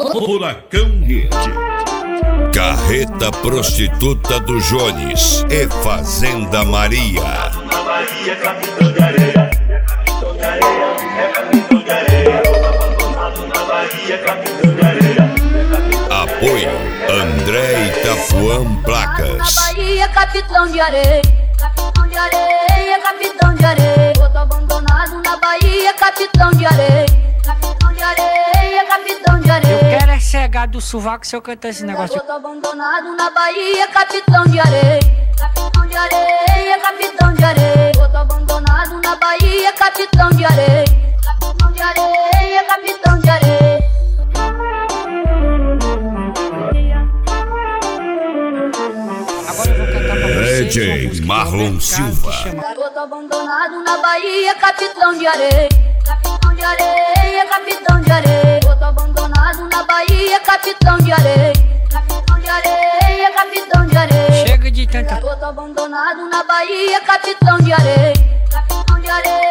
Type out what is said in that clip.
Furacão Rede. Carreta prostituta do Jones e Fazenda Maria. Na Bahia, capitão de areia. Capitão de areia, é capitão de areia. Abandonado na Bahia, capitão de areia. Apoio André Itapuã Placas. Na Bahia, capitão de areia. Capitão de areia, capitão de areia. Eu tô abandonado na Bahia, capitão de areia. Capitão de areia, capitão de areia. Eu quero é cegar do sovaco se eu cantar esse negócio. Eu tô abandonado na Bahia, capitão de areia. Capitão de areia, capitão de areia. Eu tô abandonado na Bahia, capitão de areia. Capitão de areia, capitão de areia. Agora eu vou cantar pra vocês DJ Marlon Silva. Garoto abandonado na Bahia, capitão de areia. Capitão de areia, capitão de areia. Eu tô abandonado na Bahia, capitão de areia. Capitão de areia, capitão de areia. Chega de tanta. Garoto abandonado na Bahia, capitão de areia. Capitão de areia.